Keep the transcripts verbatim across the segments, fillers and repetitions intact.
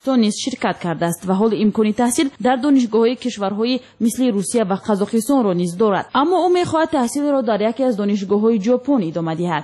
نیز شرکت کرده است و حال امکان تحصیل در دانشگاه‌های کشورهای مثل روسیه و قزاقستان را نیز دارد، اما او می‌خواهد تحصیل را در یکی از دانشگاه‌های ژاپن ادامه دهد.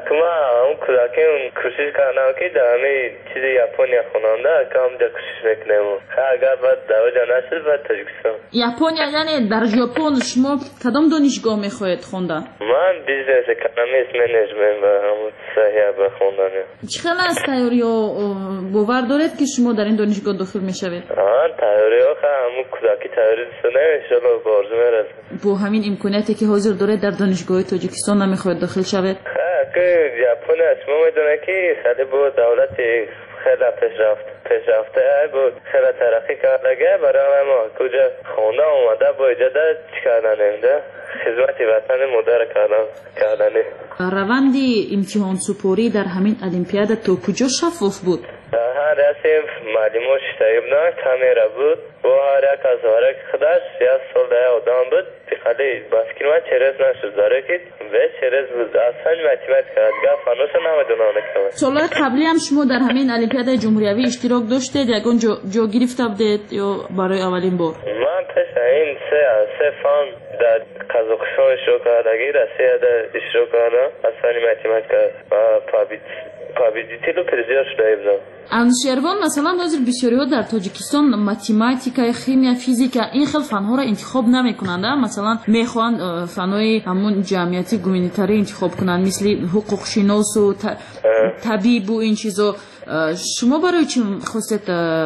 اون کودکی اون کوشش کردم که در همه چیز ژاپنیا خواننده کام در کوشش میکنم. اگر بعد دعوا نشد بعد تاجیکستان. ژاپنیا یعنی در ژاپن شما کدام دانشگاه می‌خواهید خواندن؟ من بیزنس اکونومیکس منیجمنت و همون صحیح بخوندن. چقدر از تئوری و باور دارید که شما در این دانشگاه داخل میشوید؟ آن تئوری ها همون کودکی تئوری دستانه انشالله بارزو میرسه. با همین امکاناتی که حاضر دارید در دانشگاه تاجیکستان نمیخواهید داخل شوید؟ که ژاپن شما میدونه که سالی بود دولت خیلی پیشرفت پیشرفته بود، خیلی ترقی کرده، برای ما کجا خونده اومده با اجازه چیکار نمیده خدمت وطن مادر کردن کردنه. روند امتحان سپاری در همین المپیاد تا کجا شفاف بود؟ هر رسم معلومات شتایبنا کامیرا بود و هر یک از هر یک خداش یا سال آدم بود خالی بس کلمه چرز نشد داره که به چرز بود اصلا متیمت کرد گفت فانوس نمیدونم که سال قبلی هم شما در همین المپیاد جمهوری اشتراک داشتید یکون جا, جا گرفته بودید یا برای اولین بار؟ من پیش این سه سه فان در قزاقستان اشتراک کردگی رسیه در اشتراک کردم اصلا متیمت کرد و پابیت پابیدیتی رو پرزیار شده بودم. انوشیروان مثلا حاضر بسیاری ها در تاجیکستان متماتیکا، شیمی، فیزیکا این خیلی فنها را انتخاب نمی کنند، مثلا میخوان فنهای همون جمعیتی گومینیتاری انتخاب کنند مثل حقوق شناس و طبیب و این چیزا. شما برای چی خواستید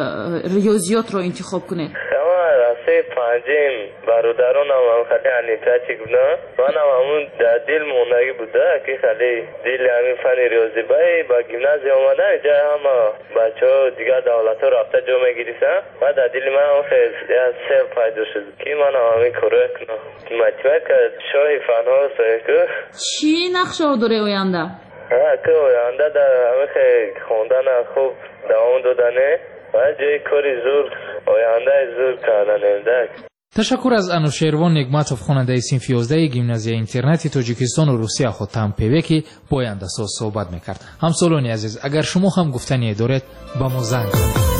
ریاضیات را انتخاب کنید؟ راسته پنجم برادران هم خیلی انیتاچی بودن من هم همون در دل موندگی بوده که خیلی دل همین فن ریاضی بایی با گیمنازی آمدن جای هم بچه ها دیگر دولت ها رابطه جا میگیریسن و در دل من هم خیلی سر پیدا شد که من هم همین کاره کنم مطمئن که شاهی فن ها سایی که چی نقشه ها داره آینده؟ ها که آینده در همین خیلی خوندن خوب دوام دادنه و جای کاری زور آینده زور کردن. تشکر از انوشیروان نگماتوف خواننده صنف یازده گیمنازیای اینترنتی تاجیکستان و روسیه خود تمپیوی که با آینده ساز صحبت میکرد. همسالانی عزیز اگر شما هم گفتنی دارید با ما زنگ زنید.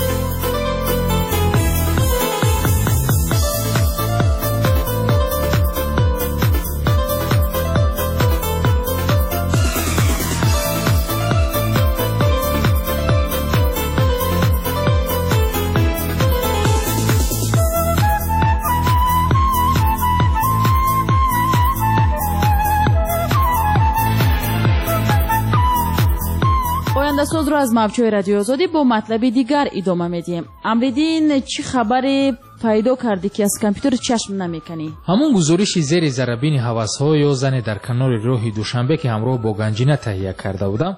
ساز رو از موجهای رادیو آزادی با مطلب دیگر ادامه میدیم. امریدین چی خبر پیدا کردی که از کامپیوتر چشم نمیکنی؟ همون گزارشی زیر ذره-بین هوس‌ها یا زن در کنار راه دوشنبه که همراه با گنجینه تهیه کرده بودم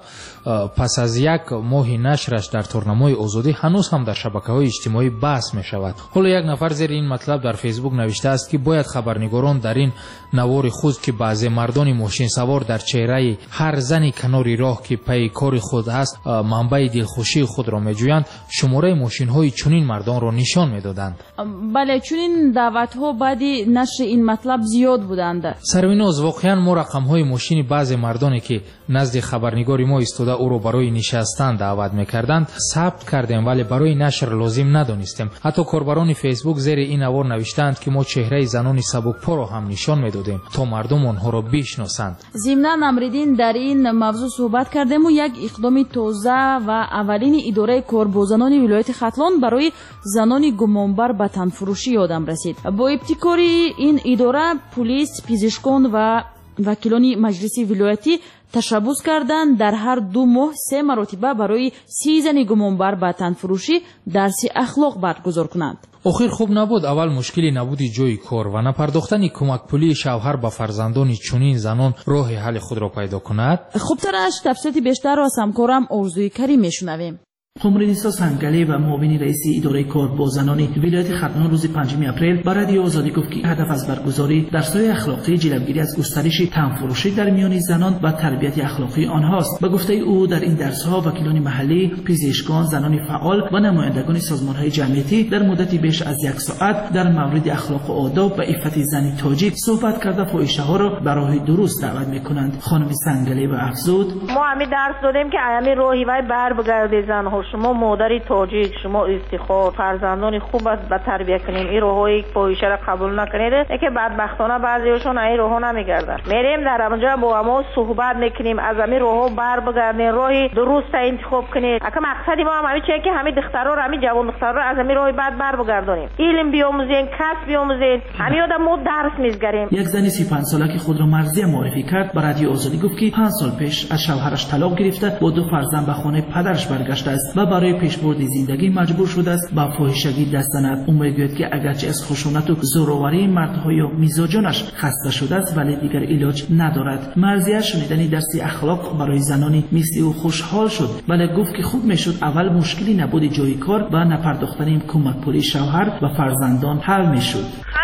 پس از یک ماه نشرش در تورنمای آزادی هنوز هم در شبکه‌های اجتماعی بحث می‌شود. حالا یک نفر زیر این مطلب در فیسبوک نوشته است که باید خبرنگاران در این نوار خود که بعضی مردان ماشین سوار در چهره هر زنی کنار راه که پی کار خود است منبع دلخوشی خود را می‌جویند شماره ماشین‌های چنین مردان را نشان می‌دادند. بله چون این دعوت ها بعدی نشر این مطلب زیاد بودند. سرویناز واقعا ما رقم های ماشین بعضی مردانی که نزد خبرنگاری ما ایستاده او را برای نشستن دعوت میکردند ثبت کردیم ولی برای نشر لازم ندانستیم. حتی کاربران فیسبوک زیر این نوار نوشتند که ما چهره زنان سبکپا را هم نشان میدادیم تا مردم آنها را بشناسند. ضمن امریدین در این موضوع صحبت کردیم و یک اقدام تازه و اولین اداره کاربازان ولایت ختلان برای زنان گمانبر به تنفروشی یادم رسید. با ابتکار این اداره پلیس، پزشکان و وکیلان مجلس ولایتی تشبث کردند در هر دو ماه سه مرتبه برای سی زن گمانبر به تنفروشی درس اخلاق برگزار کنند. آخر خوب نبود اول مشکلی نبودی جای کار و نپرداختن کمک پولی شوهر به فرزندان چنین زنان راه حل خود را پیدا کند. خوبترش تفصیلات بیشتر را از همکارم آرزوی کریم میشنویم. قمرنیسا سنگلی و معاون رئیس اداره کاربازان ولایت ختلان روز پنجم اپریل با رادیو آزادی گفت که هدف از برگزاری درس‌های اخلاقی جلوگیری از گسترش تنفروشی در میان زنان و تربیت اخلاقی آنهاست. به گفته او در این درس‌ها وکیلان محلی، پزشکان، زنان فعال و نمایندگان سازمان‌های جمعیتی در مدتی بیش از یک ساعت در مورد اخلاق و آداب و عفت زن تاجیک صحبت کرده فاحشه‌ها را به راه درست دعوت می‌کنند. خانم سنگلی و افزود: ما همین درس دادیم که همین راهی وای بر بگرده زن‌ها شما مادری تاجیک، شما افتخار فرزندان خوب است به تربیت کنین، این راههای فاحشه را قبول نکنید که بدبختانه بعضیشون این راهها نمیگردن. میریم در اونجا با ما صحبت میکنیم، از همین راهها بر بگردین، راهی درست انتخاب کنید. اگه مقصد ما هم همین چیه که همین دخترها رو، همین جوان دخترها رو از همین راه بعد بر بگردونیم، علم بیاموزین، کسب بیاموزین، همین آدم ما درس میگیریم. یک زن سی و پنج ساله که خود را مرزی معرفی کرد به رادیو آزادی گفت که پنج سال پیش از شوهرش طلاق گرفته با دو فرزند به خانه پدرش برگشته است و برای پیشبرد زندگی مجبور شده است به فاحشگی دست زند. او میگوید که اگرچه از خشونت و زورآوری مردها یا میزاجانش خسته شده است ولی دیگر علاج ندارد. مرزیه شنیدن درسی اخلاق برای زنانی مثل او خوشحال شد، ولی گفت که خوب میشد اول مشکلی نبود جای کار و نپرداختن کمک پولی شوهر و فرزندان حل میشد.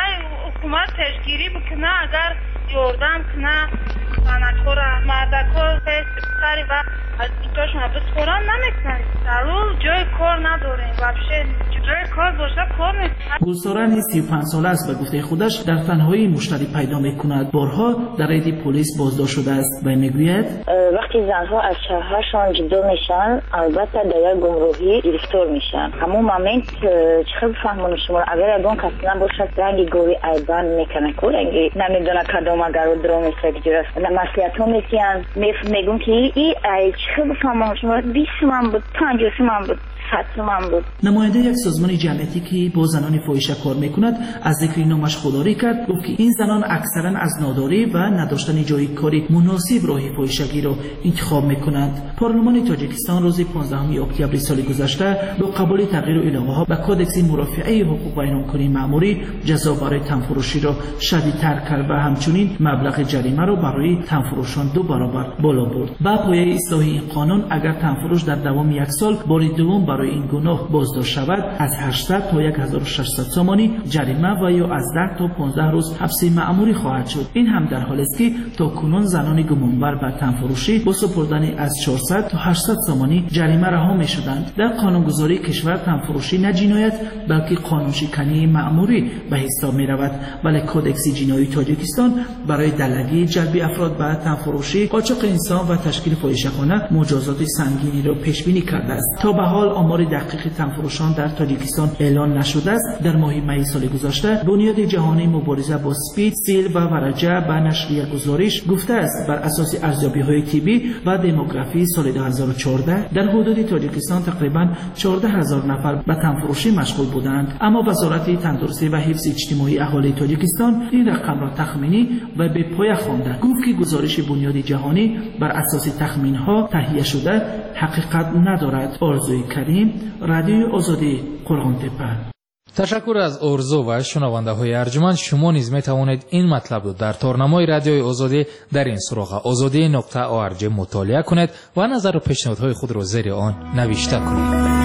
حکومت تشکیری بکنه، اگر یاردم کنه صنعتکار مردکار سری و از اینجاشون بسپران نمیکنن. در رو جای کار نداریم وابشه، جای کار باشه کار نیست. گلساره سی و پنج ساله است و گفته خودش در تنهایی مشتری پیدا میکند. بارها در اید پلیس بازداشت شده است و میگوید وقتی زنها از شوهرشان جدا میشن البته در یک گمراهی گرفتار میشن. همون مومنت چه بفهمونم شما اگر اون کس نباشد رنگ گوی ایبان میکنه کو رنگی نمیدونه کدام اگر درام استراکچر است مسئولیت ها میتیان میگون که ای چه بفهمونم شما بیست من بود پنجاه من بود من بود. نماینده یک سازمان جمعیتی که با زنان فاحشه کار میکند از ذکر نامش خودداری کرد. گفت که این زنان اکثرا از ناداری و نداشتن جای کاری مناسب راه فاحشگی را انتخاب میکنند. پارلمان تاجیکستان روز پانزدهم اکتبر سال گذشته با قبول تغییر العهده‌ها به کدکس مرافعه حقوق بین‌المللی مأموری جزا برای تنفروشی را شدیدتر کرد و همچنین مبلغ جریمه را برای تنفروشان دو برابر بالا برد. با پایه اصلاح این قانون اگر تنفروش در دوام یک سال بار دوم برای این گناه بازداشت شود از هشتصد تا هزار و ششصد تومانی جریمه و یا از ده تا پانزده روز حبس مأموری خواهد شد. این هم در حالی است که تا کنون زنان گمانبر به تنفروشی با سپردن از چهارصد تا هشتصد تومانی جریمه رها می شدند. در قانونگذاری کشور تنفروشی نه جنایت بلکه قانون شکنی مأموری به حساب می رود، ولی کدکس جنایی تاجیکستان برای دلگی جلب افراد به تنفروشی، قاچاق انسان و تشکیل فاحشه‌خانه مجازات سنگینی را پیش بینی کرده است. تا به حال آمار دقیق تنفروشان در تاجیکستان اعلان نشده است. در ماه می سال گذشته بنیاد جهانی مبارزه با اسپید، سیل و ورجه به نشریه گزارش گفته است بر اساس ارزیابی‌های طبی و دموگرافی سال دو هزار و چهارده در حدود تاجیکستان تقریبا چهارده هزار نفر به تنفروشی مشغول بودند، اما وزارت تندرستی و حفظ اجتماعی اهالی تاجیکستان این رقم را تخمینی و به پای خوانده. گفت که گزارش بنیاد جهانی بر اساس تخمین‌ها تهیه شده حقیقت ندارد. آرزوی کریم، رادیو آزادی، قرغان‌تپه. تشکر از ارزو و شنونده های ارجمند. شما نیز می توانید این مطلب را در تارنمای رادیوی آزادی در این سراغ آزادی نقطه او ار جی مطالعه کنید و نظر و پیشنهادهای خود را زیر آن نوشته کنید.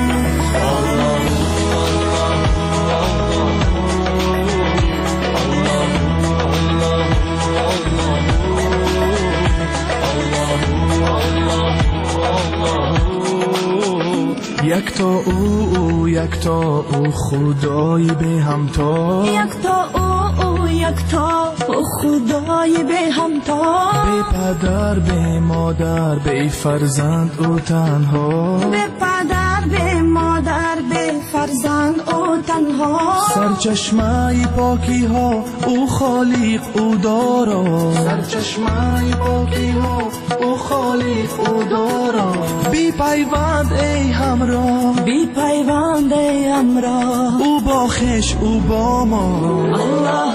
یک تا او او یک تا او خدای به همتا، یک تا او او یک تا او خدای به همتا، به پدر به مادر به فرزند او تنها، به پدر به مادر به فرزند او تنها، سرچشمه پاکی ها او خالق او دارا، سرچشمه پاکی ها او خالق او دارا، بی پیوند ای همراه، بی پیوند ای همراه، او با خش او با ما. الله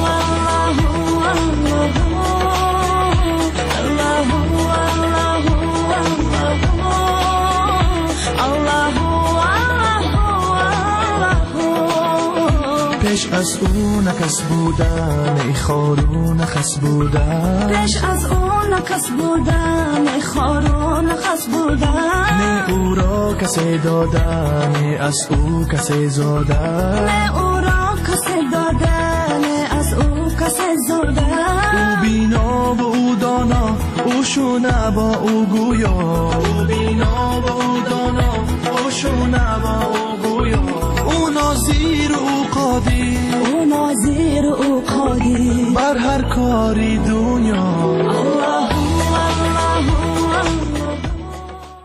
پیش از او نکس بودن ای خارو نخس بودن، پیش از او نکس بودن ای خارو نخس بودن، نه او را کسی دادن نه از او کسی زادن، نه او را کسی دادن نه از او کسی زادن، او بینا و او دانا او شونه با او گویا، او بینا و او دانا او شونه با او گویا، او ناظر او قادر، او ناظر او قادر بر هر کاری دنیا. الله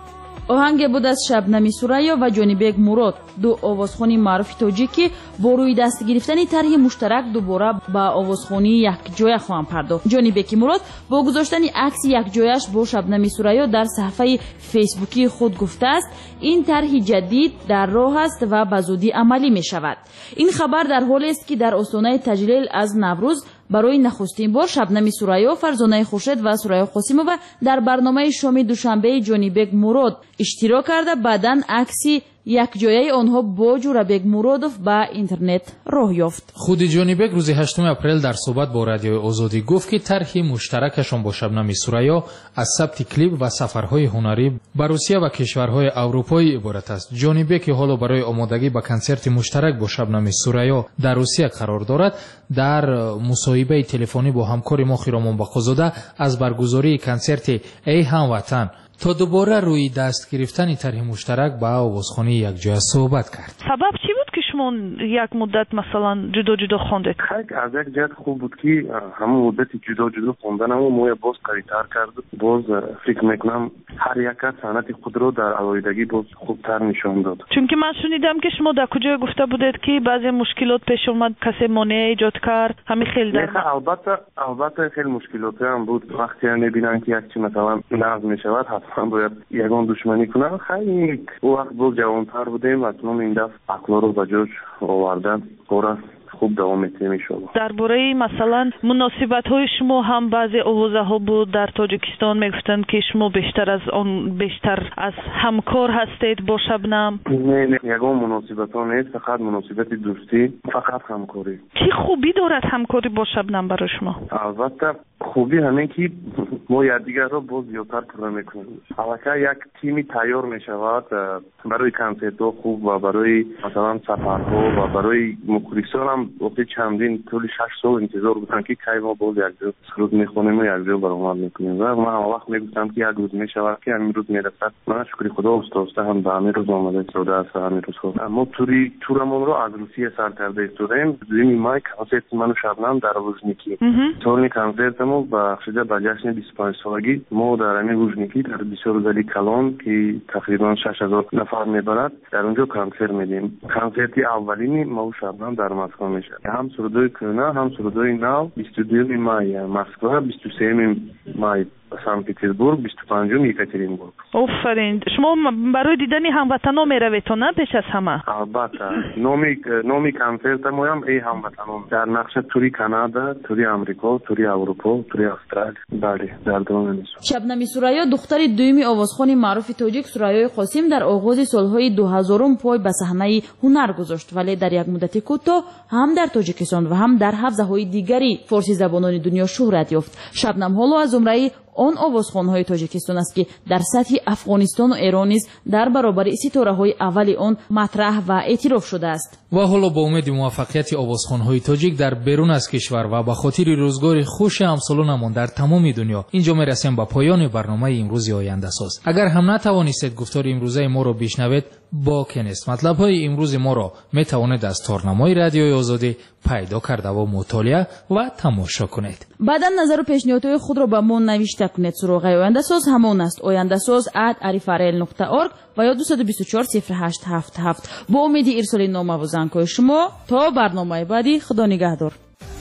оҳанге буд аз шабнами сурайё ва ҷонибек мурод, ду овозхони маъруфи тоҷик ки бо рӯйдаст гирифтани тарҳи муштарак дубора ба овозхонии якҷоя хоҳанд пардохт. ҷонибеки мурод бо гузоштани акси якҷояш бо шабнами сурайё дар саҳифаи фейсбукии худ гуфтааст, ин тарҳи ҷадид дар роҳ аст ва ба зудӣ амалӣ мешавад. ин хабар дар ҳолест ки дар остонаи таҷлил аз наврӯз барои нахустин бор шабнами сурайё, фарзонаи хуршед ва сурайё қосимова дар барномаи шоми душанбеи ҷонибек мурод иштирок карда, баъдан акси якҷояи онҳо бо ҷурабек муродов ба интернет роҳ ёфт. худи ҷонибек рӯзи ҳаштуми апрел дар суҳбат бо радиои озодӣ гуфт ки тарҳи муштаракашон бо шабнами сурайё аз сабти клип ва сафарҳои ҳунарӣ ба русия ва кишварҳои аврупоӣ иборат аст. ҷонибек ки ҳоло барои омодагӣ ба консерти муштарак бо шабнами сурайё дар русия қарор дорад, дар мусоҳибаи телефонӣ бо ҳамкори мо Хиромон Бақозода аз баргузории консерти «Эй ҳамватан» то дубора рӯи даст гирифтани тарҳи муштарак ба овозхонии якҷоя суҳбат кард. сабаб чӣ буд ки шумо як муддат масалан ҷудо ҷудо хондед? аз як ҷиҳат хуб буд ки ҳамон муддати ҷудо ҷудо хонданамо моя боз қавитар карду. Боз фикр мекунам ҳар як кас санъати худро дар алоҳидагӣ боз хубтар нишон дод. чунки ман шунидам ки шумо дар куҷое гуфта будед ки баъзе мушкилот пеш омад, касе монеа эҷод кард, ҳамин хел дар албатта албатта хеле мушкилотам буд. вақте мебинам ки як чи масалан нағз мешавад, ҳатман бояд ягон душманӣ кунам. хайр ӯ вақт боз ҷавонтар будем, ҳатман ин дафъ ақлоро ба ҷош оварда кора хуб давом метем иншоаллоҳ. дар бораи масалан муносибатҳои шумо ҳам баъзе овозаҳо буд дар тоҷикистон мегуфтанд ки шумо бештар аз он бештар аз ҳамкор ҳастед бо шабнам. не не ягон муносибатҳо нест, фақат муносибати дӯстӣ, фақат ҳамкорӣ. чӣ хубӣ дорад ҳамкорӣ бо шабнам барои шумо? албатта хубӣ ҳамин ки мо якдигарро боз зиёдтар пурра мекунем. аллакай як тими тайёр мешавад барои консертҳо хуб ва барои масалан сафарҳо ва барои мухлисонам وقتی چندین طول شش سال انتظار بودن که کی ما باز یک جا سرود میخونیم و یک جا برآمد میکنیم و من هر وقت میگفتم که یک روز میشود که همین روز میرسد. من شکر خدا استاسته هم به همین روز آمده سوده است همین روز خود. اما توری تورمون رو از روسیه سر کرده استودیم. دومی مای کنسرت من و شبنم در وزنیکی. سالن کنسرتمو بخشیده به جشن بیست و پنج سالگی ما در همین وزنیکی در بسیارزالی کلان که تقریبا شش هزار نفر میبرد در اونجا کنسرت میدیم. کنسرتی اولینی ما و شبنم در مسکو میشه. هم سرودای کرونا هم سرودای نو بیست و دوم مای مسکو، بیست و سوم مای санкт петербург, بیست و پنجم یکاترینبورگ. آفرین. شما برای دیدن هموطنان میروید تو نه پیش از همه؟ البته. نامی نامی کنسرت ما هم ای هموطنان در نقش توری کانادا، توری آمریکا، توری اروپا، توری استرالیا. بله، در دوران نیست. شبنمی سورایو دختر دومی آوازخوان معروف تاجیک سورایوی قاسم در آغاز سالهای دو هزارم پای به صحنه هنر گذاشت، ولی در یک مدت کوتاه هم در تاجیکستان و هم در حوزه‌های دیگری فارسی زبانان دنیا شهرت یافت. شبنم حالا از زمره آن آوازخوان‌های تاجیکستان است که در سطح افغانستان و ایران نیز در برابر ستاره‌های اولی آن مطرح و اعتراف شده است. و حالا با امید موفقیت آوازخوان‌های تاجیک در بیرون از کشور و به خاطر روزگار خوش همسالانمان در تمام دنیا، اینجا می‌رسیم به پایان برنامه امروز آینده ساز. اگر هم نتوانستید گفتار امروزه ما را بشنوید، باکی نیست. مطلب‌های امروز ما را می‌توانید از تارنمای رادیوی آزادی پیدا کرده و مطالعه و تماشا کنید. بعدا نظر و پیشنهادهای خود را به ما نوشته کنید. سراغ آینده ساز همان است: آینده ساز ات عریفرل نقطه اورگ و یا دو دو چهار صفر هشت هفت هفت. با امید ارسال نامه و زنگ‌های شما تا برنامه بعدی. خدا نگهدار.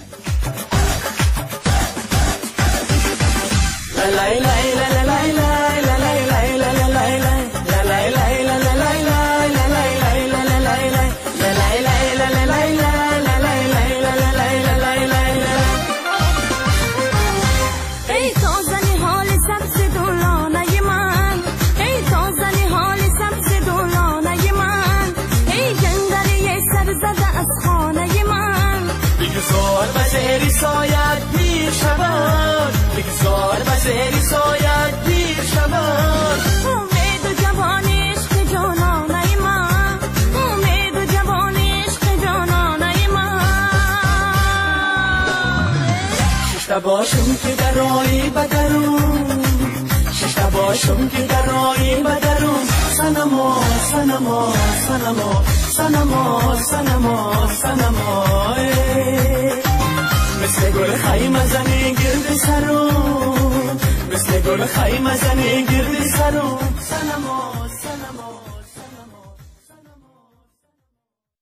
سایت پیر شود بگذار بزری سایت پیر شود امید و جوانی عشق جانانه من امید و جوانی عشق جانانه من ششته باشم که در رایی بدرون ششته باشم که در رایی بدرون سنما سنما سنما سنما سنما سنما مثل گل خیمه زنی گرد سرم مثل گل خیمه زنی گرد سرم سنما